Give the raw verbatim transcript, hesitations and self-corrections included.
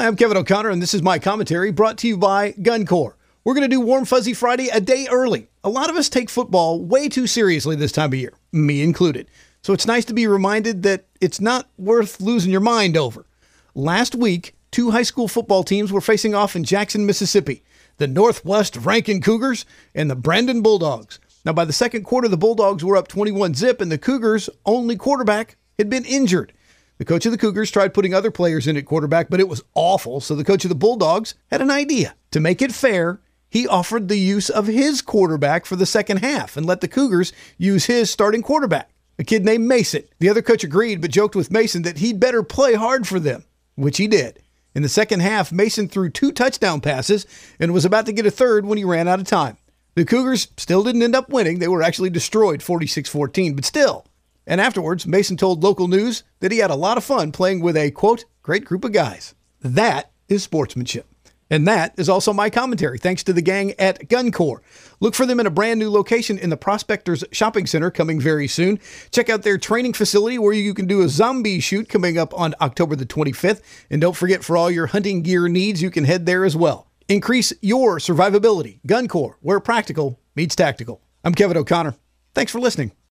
I'm Kevin O'Connor, and this is my commentary brought to you by GunCorp. We're going to do Warm Fuzzy Friday a day early. A lot of us take football way too seriously this time of year, me included. So it's nice to be reminded that it's not worth losing your mind over. Last week, two high school football teams were facing off in Jackson, Mississippi. The Northwest Rankin Cougars and the Brandon Bulldogs. Now, by the second quarter, the Bulldogs were up twenty-one zip, and the Cougars' only quarterback had been injured. The coach of the Cougars tried putting other players in at quarterback, but it was awful, so the coach of the Bulldogs had an idea. To make it fair, he offered the use of his quarterback for the second half and let the Cougars use his starting quarterback, a kid named Mason. The other coach agreed, but joked with Mason that he'd better play hard for them, which he did. In the second half, Mason threw two touchdown passes and was about to get a third when he ran out of time. The Cougars still didn't end up winning. They were actually destroyed forty-six fourteen, but still. And afterwards, Mason told local news that he had a lot of fun playing with a, quote, great group of guys. That is sportsmanship. And that is also my commentary, thanks to the gang at GunCorp. Look for them in a brand new location in the Prospectors Shopping Center coming very soon. Check out their training facility where you can do a zombie shoot coming up on October the twenty-fifth. And don't forget, for all your hunting gear needs, you can head there as well. Increase your survivability. GunCorp, where practical meets tactical. I'm Kevin O'Connor. Thanks for listening.